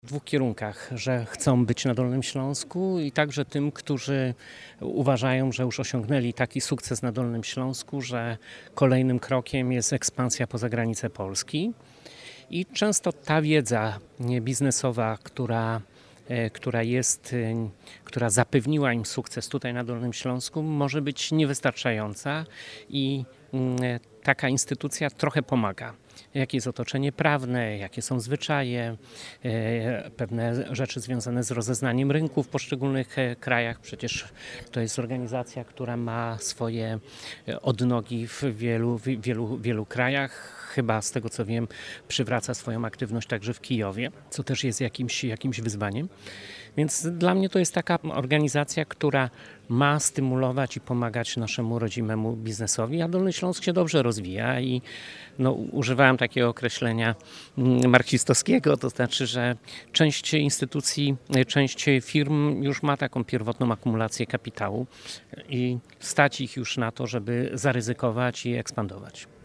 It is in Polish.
W dwóch kierunkach, że chcą być na Dolnym Śląsku i także tym, którzy uważają, że już osiągnęli taki sukces na Dolnym Śląsku, że kolejnym krokiem jest ekspansja poza granice Polski. I często ta wiedza biznesowa, która zapewniła im sukces tutaj na Dolnym Śląsku, może być niewystarczająca i taka instytucja trochę pomaga. Jakie jest otoczenie prawne, jakie są zwyczaje, pewne rzeczy związane z rozeznaniem rynku w poszczególnych krajach. Przecież to jest organizacja, która ma swoje odnogi w wielu krajach. Chyba z tego co wiem, przywraca swoją aktywność także w Kijowie, co też jest jakimś wyzwaniem. Więc dla mnie to jest taka organizacja, która ma stymulować i pomagać naszemu rodzimemu biznesowi, a Dolny Śląsk się dobrze rozwija i używałem takiego określenia marksistowskiego, to znaczy, że część instytucji, część firm już ma taką pierwotną akumulację kapitału i stać ich już na to, żeby zaryzykować i ekspandować.